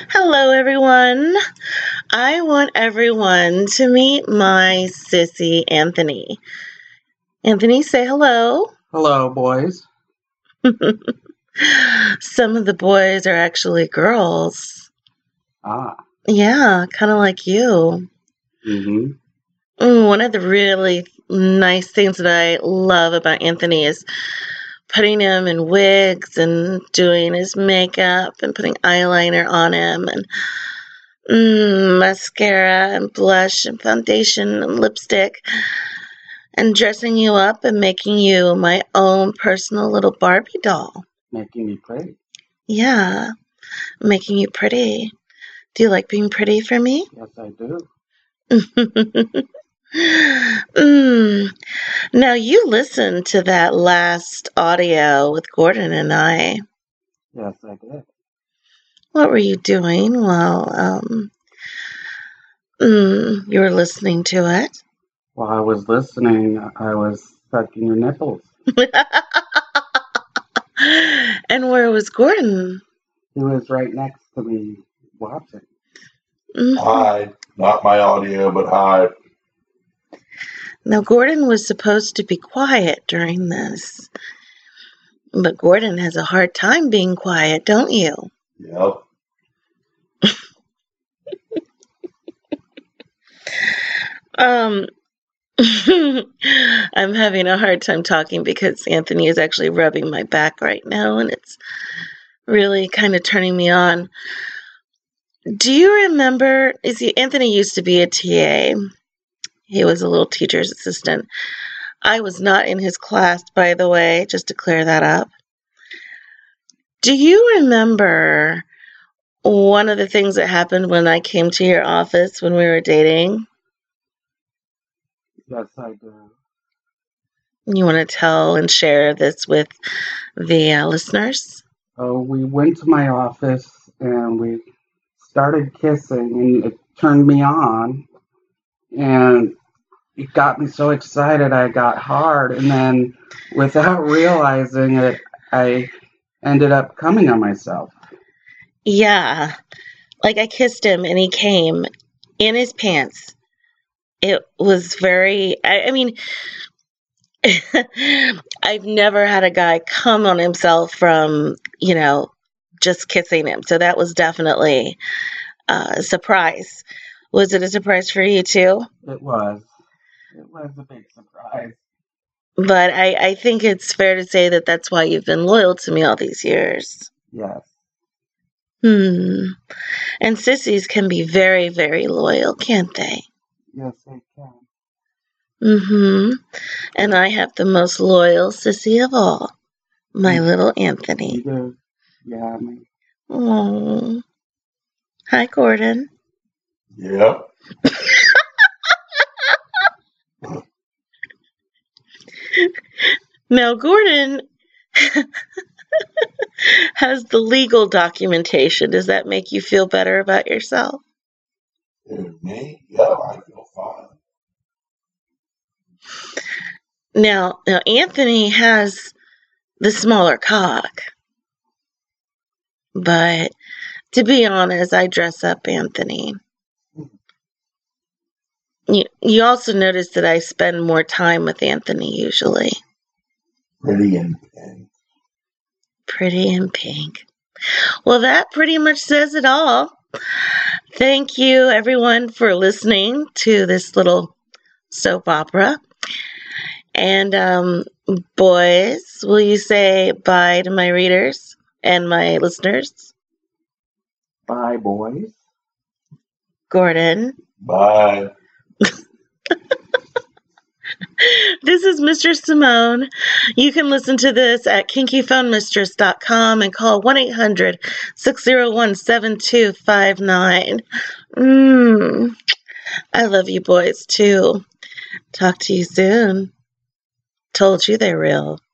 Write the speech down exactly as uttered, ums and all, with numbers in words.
Hello, everyone. I want everyone to meet my sissy, Anthony. Anthony, say hello. Hello, boys. Some of the boys are actually girls. Ah. Yeah, kind of like you. Mm-hmm. Mm, One of the really nice things that I love about Anthony is putting him in wigs and doing his makeup and putting eyeliner on him and mm, mascara and blush and foundation and lipstick and dressing you up and making you my own personal little Barbie doll. Making me pretty. Yeah, making you pretty. Do you like being pretty for me? Yes, I do. mm. Now, you listened to that last audio with Gordon and I. Yes, I did. What were you doing while um, mm, you were listening to it? While I was listening, I was sucking your nipples. And where was Gordon? He was right next to me watching. Mhm. Hi, not my audio, but hi. Now, Gordon was supposed to be quiet during this, but Gordon has a hard time being quiet, don't you? Yep. Um, I'm having a hard time talking because Anthony is actually rubbing my back right now, and it's really kind of turning me on. Do you remember? Is he, Anthony used to be a T A. He was a little teacher's assistant. I was not in his class, by the way, just to clear that up. Do you remember one of the things that happened when I came to your office when we were dating? Yes, I do. You want to tell and share this with the uh, listeners? Oh, we went to my office and we started kissing, and it turned me on, and it got me so excited I got hard, and then without realizing it, I ended up coming on myself. Yeah. Like I kissed him and he came in his pants. It was very, I, I mean, I've never had a guy come on himself from, you know, just kissing him. So that was definitely uh, a surprise. Was it a surprise for you too? It was. It was a big surprise. But I, I think it's fair to say that that's why you've been loyal to me all these years. Yes. Hmm. And sissies can be very, very loyal, can't they? Yes, they can. Mm-hmm. And I have the most loyal sissy of all, my Mm. little You Anthony. do. You have me. Oh. Hi, Gordon. Yep. Now, Gordon has the legal documentation. Does that make you feel better about yourself? Who, me? Yeah, I feel fine. Now, now Anthony has the smaller cock. But to be honest, I dress up Anthony. You, you also notice that I spend more time with Anthony usually. Pretty and pink. Pretty and pink. Well, that pretty much says it all. Thank you, everyone, for listening to this little soap opera. And, um, boys, will you say bye to my readers and my listeners? Bye, boys. Gordon. Bye. This is Mistress Simone. You can listen to this at kinky phone mistress dot com and call one eight hundred, six oh one, seven two five nine. Mmm. I love you boys, too. Talk to you soon. Told you they're real.